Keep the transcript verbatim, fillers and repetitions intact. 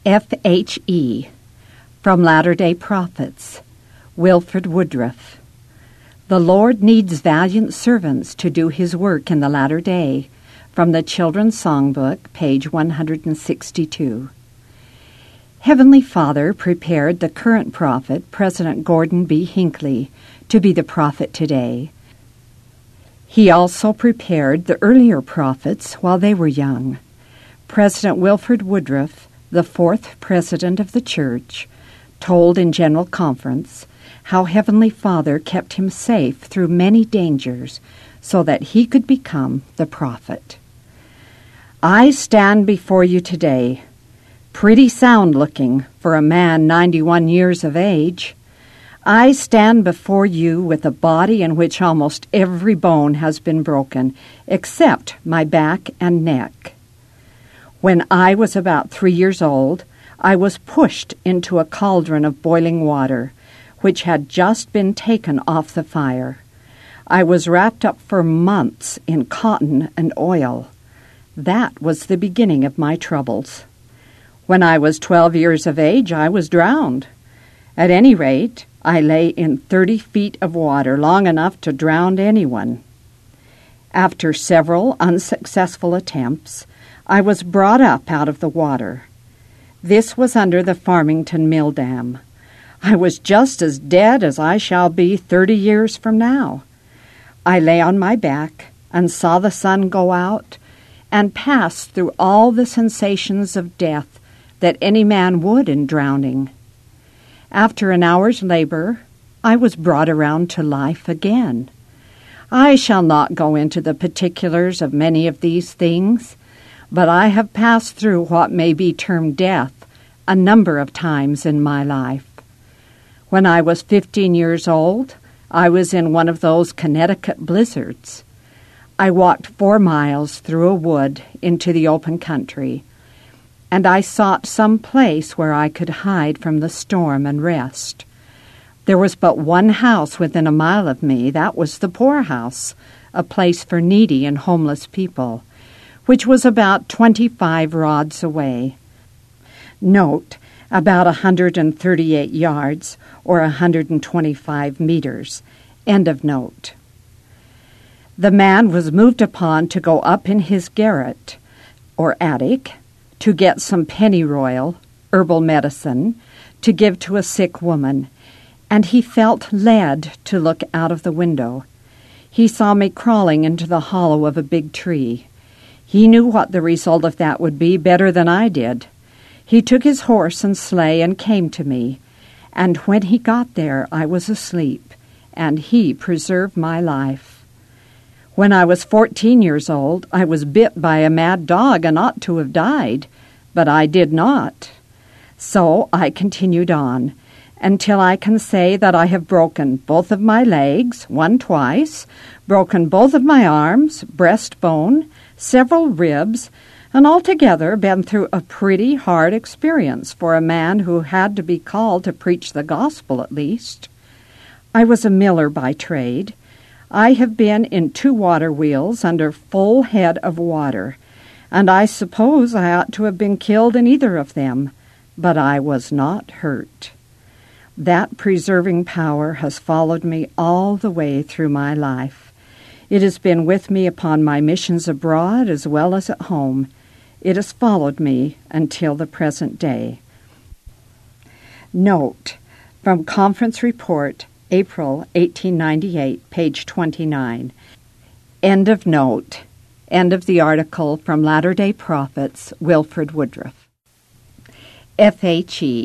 F H E From Latter-day Prophets, Wilford Woodruff. The Lord needs valiant servants to do His work in the latter day. From the Children's Songbook, page one hundred sixty-two. Heavenly Father prepared the current prophet, President Gordon B. Hinckley, to be the prophet today. He also prepared the earlier prophets while they were young. President Wilford Woodruff, the fourth president of the church, told in General Conference how Heavenly Father kept him safe through many dangers so that he could become the prophet. I stand before you today, pretty sound-looking for a man ninety-one years of age. I stand before you with a body in which almost every bone has been broken, except my back and neck. When I was about three years old, I was pushed into a cauldron of boiling water, which had just been taken off the fire. I was wrapped up for months in cotton and oil. That was the beginning of my troubles. When I was twelve years of age, I was drowned. At any rate, I lay in thirty feet of water, long enough to drown anyone. After several unsuccessful attempts, I was brought up out of the water. This was under the Farmington Mill Dam. I was just as dead as I shall be thirty years from now. I lay on my back and saw the sun go out and passed through all the sensations of death that any man would in drowning. After an hour's labor, I was brought around to life again. I shall not go into the particulars of many of these things, but I have passed through what may be termed death a number of times in my life. When I was fifteen years old, I was in one of those Connecticut blizzards. I walked four miles through a wood into the open country, and I sought some place where I could hide from the storm and rest. There was but one house within a mile of me. That was the poorhouse, a place for needy and homeless people, which was about twenty-five rods away. Note, about one hundred thirty-eight yards, or one hundred twenty-five meters. End of note. The man was moved upon to go up in his garret, or attic, to get some pennyroyal, herbal medicine, to give to a sick woman, and he felt led to look out of the window. He saw me crawling into the hollow of a big tree. He knew what the result of that would be better than I did. He took his horse and sleigh and came to me, and when he got there I was asleep, and he preserved my life. When I was fourteen years old, I was bit by a mad dog and ought to have died, but I did not. So I continued on, until I can say that I have broken both of my legs, one twice, broken both of my arms, breastbone, several ribs, and altogether been through a pretty hard experience for a man who had to be called to preach the gospel at least. I was a miller by trade. I have been in two water wheels under full head of water, and I suppose I ought to have been killed in either of them, but I was not hurt. That preserving power has followed me all the way through my life. It has been with me upon my missions abroad as well as at home. It has followed me until the present day. Note, from Conference Report, April eighteen ninety-eight, page twenty-nine. End of note. End of the article from Latter-day Prophets, Wilford Woodruff. F H E